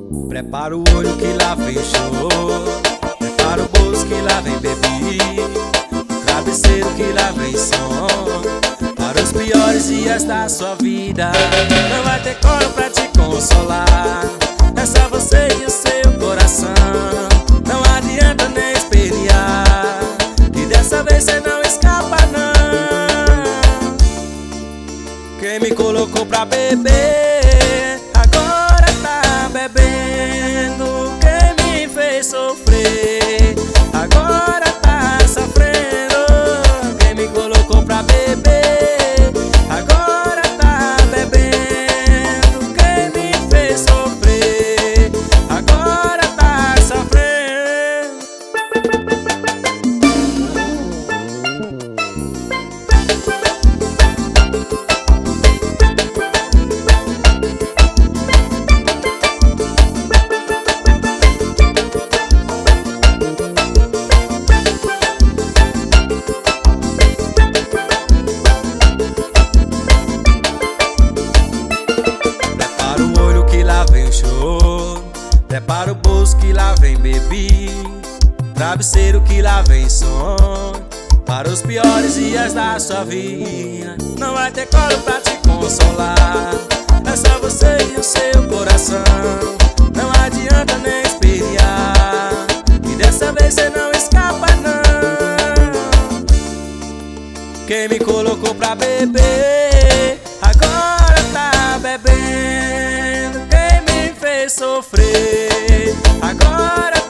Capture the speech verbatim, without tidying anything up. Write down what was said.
Prepara o olho que lá vem choro, prepara o bolso que lá vem bebida, o travesseiro que lá vem som. Para os piores dias da sua vida, não vai ter colo pra te consolar. É só você e o seu coração, não adianta nem espernear, que dessa vez cê não escapa não. Quem me colocou pra beber, agora tá bebendo. Quem me fez sofrer, agora tá sofrendo. Quem me colocou pra beber, agora tá bebendo. Quem me fez sofrer, agora tá sofrendo. Prepara o bolso que lá vem bebida, travesseiro que lá vem som. Para os piores dias da sua vida, não vai ter colo pra te consolar. É só você e o seu coração, não adianta nem espernear, e dessa vez cê não escapa não. Quem me colocou pra beber, agora tá bebendo. Quem me fez sofrer, agora